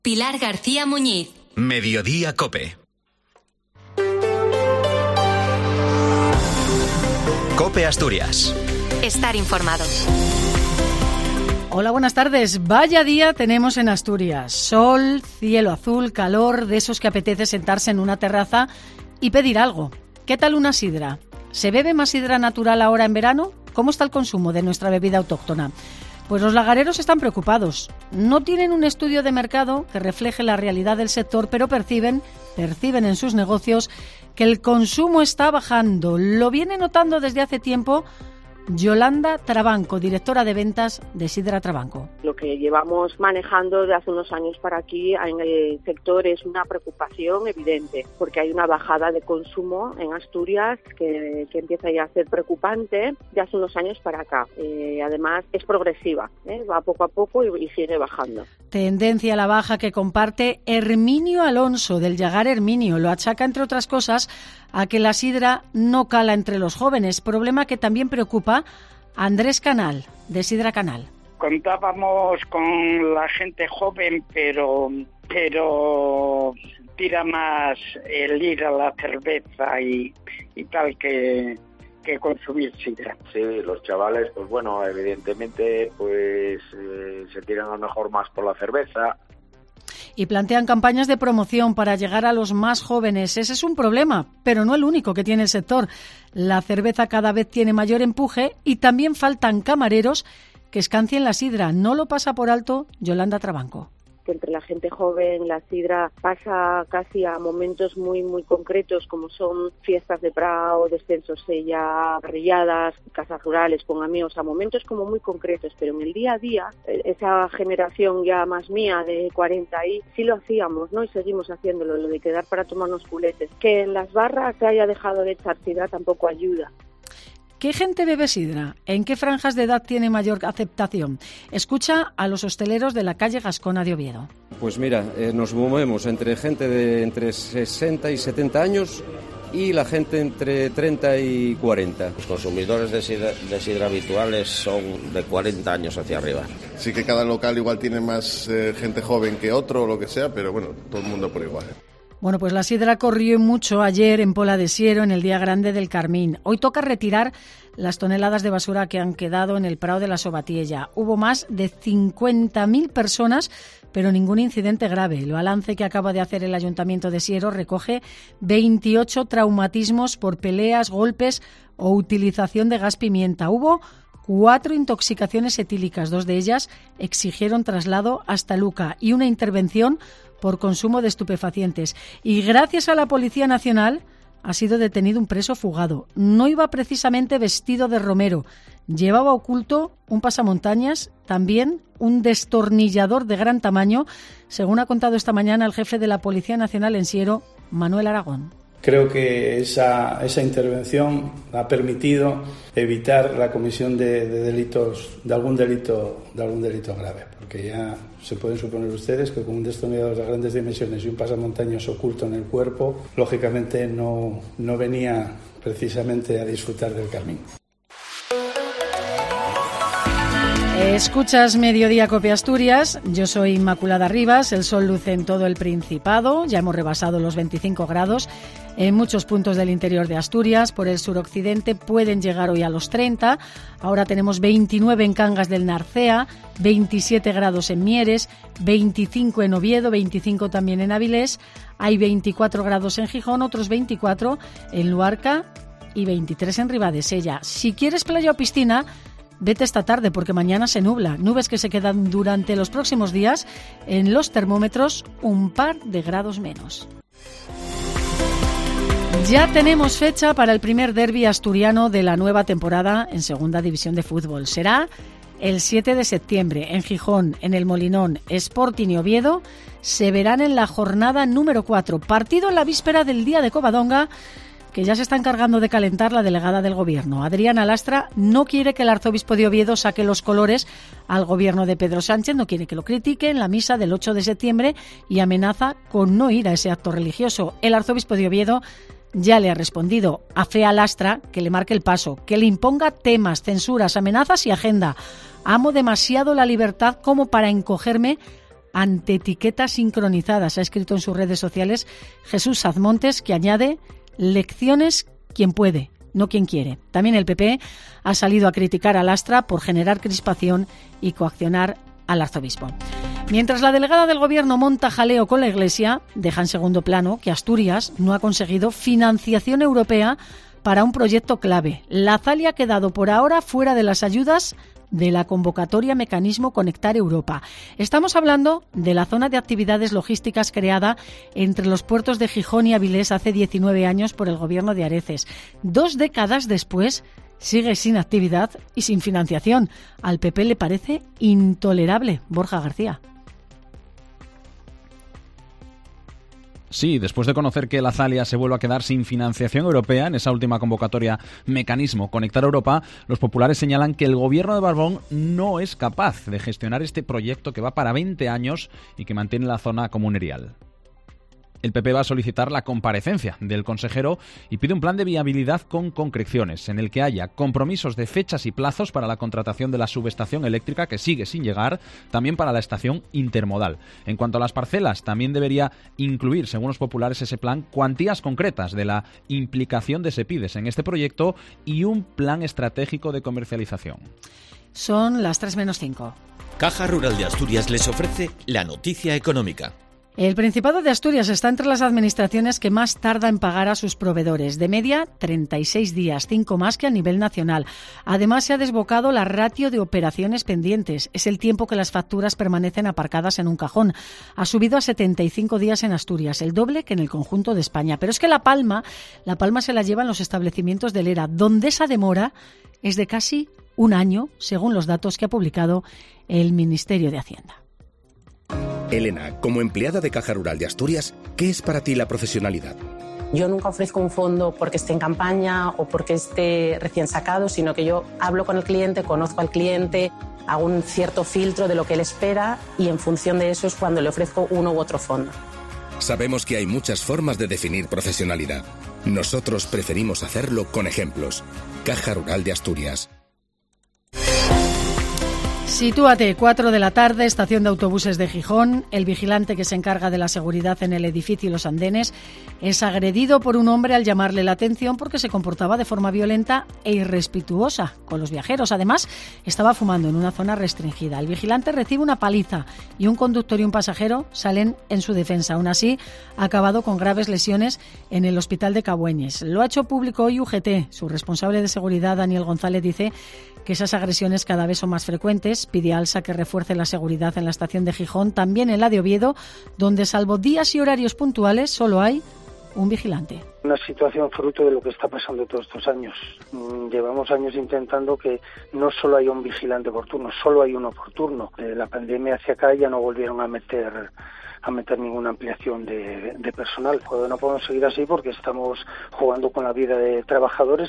Pilar García Muñiz. Mediodía COPE. COPE Asturias. Estar informados. Hola, buenas tardes. Vaya día tenemos en Asturias. Sol, cielo azul, calor, de esos que apetece sentarse en una terraza y pedir algo. ¿Qué tal una sidra? ¿Se bebe más sidra natural ahora en verano? ¿Cómo está el consumo de nuestra bebida autóctona? Pues los lagareros están preocupados. No tienen un estudio de mercado que refleje la realidad del sector, pero perciben en sus negocios que el consumo está bajando. Lo viene notando desde hace tiempo Yolanda Trabanco, directora de ventas de Sidra Trabanco. Lo que llevamos manejando de hace unos años para aquí en el sector es una preocupación evidente, porque hay una bajada de consumo en Asturias que empieza ya a ser preocupante de hace unos años para acá. Además es progresiva, va poco a poco y sigue bajando. Tendencia a la baja que comparte Herminio Alonso, del Llagar Herminio. Lo achaca, entre otras cosas, a que la sidra no cala entre los jóvenes, problema que también preocupa a Andrés Canal, de Sidra Canal. Contábamos con la gente joven, pero tira más el ir a la cerveza y tal que consumir sidra. Sí, los chavales, pues bueno, evidentemente pues se tiran a lo mejor más por la cerveza. Y plantean campañas de promoción para llegar a los más jóvenes. Ese es un problema, pero no el único que tiene el sector. La cerveza cada vez tiene mayor empuje y también faltan camareros que escancien la sidra. No lo pasa por alto Yolanda Trabanco. Que entre la gente joven la sidra pasa casi a momentos muy muy concretos, como son fiestas de prao, descensos sella, parrilladas, casas rurales con amigos, a momentos como muy concretos, pero en el día a día, esa generación ya más mía de 40 y sí lo hacíamos, ¿no? Y seguimos haciéndolo, lo de quedar para tomarnos culetes. Que en las barras se haya dejado de echar sidra tampoco ayuda. ¿Qué gente bebe sidra? ¿En qué franjas de edad tiene mayor aceptación? Escucha a los hosteleros de la calle Gascona de Oviedo. Pues mira, nos movemos entre gente de entre 60 y 70 años y la gente entre 30 y 40. Los consumidores de sidra habituales son de 40 años hacia arriba. Sí que cada local igual tiene más gente joven que otro o lo que sea, pero bueno, todo el mundo por igual. Bueno, pues la sidra corrió mucho ayer en Pola de Siero, en el Día Grande del Carmín. Hoy toca retirar las toneladas de basura que han quedado en el Prado de la Sobatiella. Hubo más de 50.000 personas, pero ningún incidente grave. El balance que acaba de hacer el Ayuntamiento de Siero recoge 28 traumatismos por peleas, golpes o utilización de gas pimienta. Hubo 4 intoxicaciones etílicas, 2 de ellas exigieron traslado hasta Luca y una intervención por consumo de estupefacientes. Y gracias a la Policía Nacional ha sido detenido un preso fugado. No iba precisamente vestido de romero. Llevaba oculto un pasamontañas, también un destornillador de gran tamaño, según ha contado esta mañana el jefe de la Policía Nacional en Siero, Manuel Aragón. Creo que esa intervención ha permitido evitar la comisión de delitos, de algún delito grave, porque ya se pueden suponer ustedes que con un destornillador de grandes dimensiones y un pasamontañas oculto en el cuerpo, lógicamente no venía precisamente a disfrutar del Carmín. Escuchas Mediodía COPE Asturias, yo soy Inmaculada Rivas, el sol luce en todo el Principado, ya hemos rebasado los 25 grados en muchos puntos del interior de Asturias, por el suroccidente pueden llegar hoy a los 30, ahora tenemos 29 en Cangas del Narcea, 27 grados en Mieres, 25 en Oviedo, 25 también en Avilés, hay 24 grados en Gijón, otros 24 en Luarca y 23 en Ribadesella. Si quieres playa o piscina, vete esta tarde porque mañana se nubla. Nubes que se quedan durante los próximos días en los termómetros un par de grados menos. Ya tenemos fecha para el primer derbi asturiano de la nueva temporada en Segunda División de Fútbol. Será el 7 de septiembre en Gijón, en el Molinón. Sporting y Oviedo se verán en la jornada número 4. Partido en la víspera del Día de Covadonga, que ya se está encargando de calentar la delegada del Gobierno. Adriana Lastra no quiere que el arzobispo de Oviedo saque los colores al Gobierno de Pedro Sánchez, no quiere que lo critique en la misa del 8 de septiembre y amenaza con no ir a ese acto religioso. El arzobispo de Oviedo ya le ha respondido a Fea Lastra que le marque el paso, que le imponga temas, censuras, amenazas y agenda. Amo demasiado la libertad como para encogerme ante etiquetas sincronizadas. Ha escrito en sus redes sociales Jesús Sazmontes, que añade: lecciones quien puede, no quien quiere. También el PP ha salido a criticar a Lastra por generar crispación y coaccionar al arzobispo. Mientras la delegada del Gobierno monta jaleo con la Iglesia, deja en segundo plano que Asturias no ha conseguido financiación europea para un proyecto clave. La Zalia ha quedado por ahora fuera de las ayudas de la convocatoria Mecanismo Conectar Europa. Estamos hablando de la zona de actividades logísticas creada entre los puertos de Gijón y Avilés hace 19 años por el Gobierno de Areces. 2 décadas después sigue sin actividad y sin financiación. Al PP le parece intolerable. Borja García. Sí, después de conocer que la Zalia se vuelve a quedar sin financiación europea en esa última convocatoria Mecanismo Conectar Europa, los populares señalan que el gobierno de Barbón no es capaz de gestionar este proyecto que va para 20 años y que mantiene la zona comunerial. El PP va a solicitar la comparecencia del consejero y pide un plan de viabilidad con concreciones, en el que haya compromisos de fechas y plazos para la contratación de la subestación eléctrica, que sigue sin llegar, también para la estación intermodal. En cuanto a las parcelas, también debería incluir, según los populares, ese plan, cuantías concretas de la implicación de Sepides en este proyecto y un plan estratégico de comercialización. Son las 3:05. Caja Rural de Asturias les ofrece la noticia económica. El Principado de Asturias está entre las administraciones que más tarda en pagar a sus proveedores. De media, 36 días, 5 más que a nivel nacional. Además, se ha desbocado la ratio de operaciones pendientes. Es el tiempo que las facturas permanecen aparcadas en un cajón. Ha subido a 75 días en Asturias, el doble que en el conjunto de España. Pero es que la palma se la llevan los establecimientos del ERA, donde esa demora es de casi un año, según los datos que ha publicado el Ministerio de Hacienda. Elena, como empleada de Caja Rural de Asturias, ¿qué es para ti la profesionalidad? Yo nunca ofrezco un fondo porque esté en campaña o porque esté recién sacado, sino que yo hablo con el cliente, conozco al cliente, hago un cierto filtro de lo que él espera y en función de eso es cuando le ofrezco uno u otro fondo. Sabemos que hay muchas formas de definir profesionalidad. Nosotros preferimos hacerlo con ejemplos. Caja Rural de Asturias. Sitúate, 4 de la tarde, estación de autobuses de Gijón. El vigilante que se encarga de la seguridad en el edificio y los andenes es agredido por un hombre al llamarle la atención porque se comportaba de forma violenta e irrespetuosa con los viajeros. Además, estaba fumando en una zona restringida. El vigilante recibe una paliza y un conductor y un pasajero salen en su defensa. Aún así, ha acabado con graves lesiones en el hospital de Cabueñes. Lo ha hecho público hoy UGT. Su responsable de seguridad, Daniel González, dice que esas agresiones cada vez son más frecuentes. Pide a Alsa que refuerce la seguridad en la estación de Gijón, también en la de Oviedo, donde salvo días y horarios puntuales solo hay un vigilante. Una situación fruto de lo que está pasando todos estos años. Llevamos años intentando que no solo haya un vigilante por turno, solo hay uno por turno. La pandemia hacia acá ya no volvieron a meter ninguna ampliación de personal. Pues no podemos seguir así porque estamos jugando con la vida de trabajadores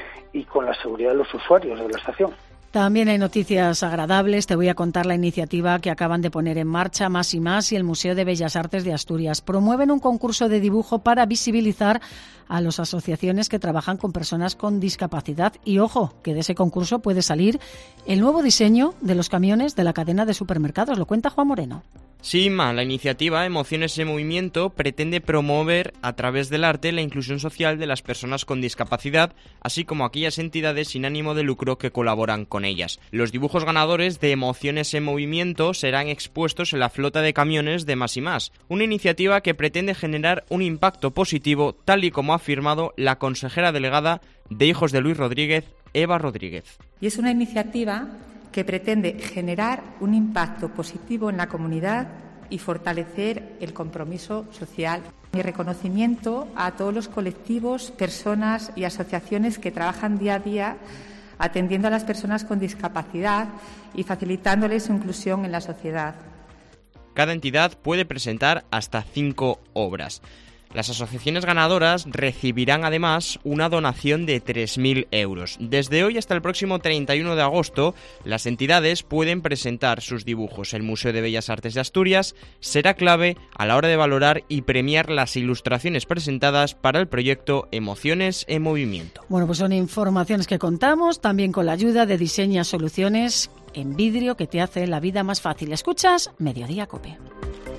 y con la seguridad de los usuarios de la estación. También hay noticias agradables. Te voy a contar la iniciativa que acaban de poner en marcha Más y Más y el Museo de Bellas Artes de Asturias. Promueven un concurso de dibujo para visibilizar a las asociaciones que trabajan con personas con discapacidad. Y ojo, que de ese concurso puede salir el nuevo diseño de los camiones de la cadena de supermercados. Lo cuenta Juan Moreno. Sí, Inma, la iniciativa Emociones en Movimiento pretende promover a través del arte la inclusión social de las personas con discapacidad, así como aquellas entidades sin ánimo de lucro que colaboran con ellas. Los dibujos ganadores de Emociones en Movimiento serán expuestos en la flota de camiones de Más y Más, una iniciativa que pretende generar un impacto positivo, tal y como ha afirmado la consejera delegada de Hijos de Luis Rodríguez, Eva Rodríguez. Y es una iniciativa que pretende generar un impacto positivo en la comunidad y fortalecer el compromiso social. Mi reconocimiento a todos los colectivos, personas y asociaciones que trabajan día a día atendiendo a las personas con discapacidad y facilitándoles su inclusión en la sociedad. Cada entidad puede presentar hasta 5 obras. Las asociaciones ganadoras recibirán además una donación de 3.000 euros. Desde hoy hasta el próximo 31 de agosto, las entidades pueden presentar sus dibujos. El Museo de Bellas Artes de Asturias será clave a la hora de valorar y premiar las ilustraciones presentadas para el proyecto Emociones en Movimiento. Bueno, pues son informaciones que contamos también con la ayuda de Diseña Soluciones en vidrio que te hace la vida más fácil. Escuchas Mediodía COPE.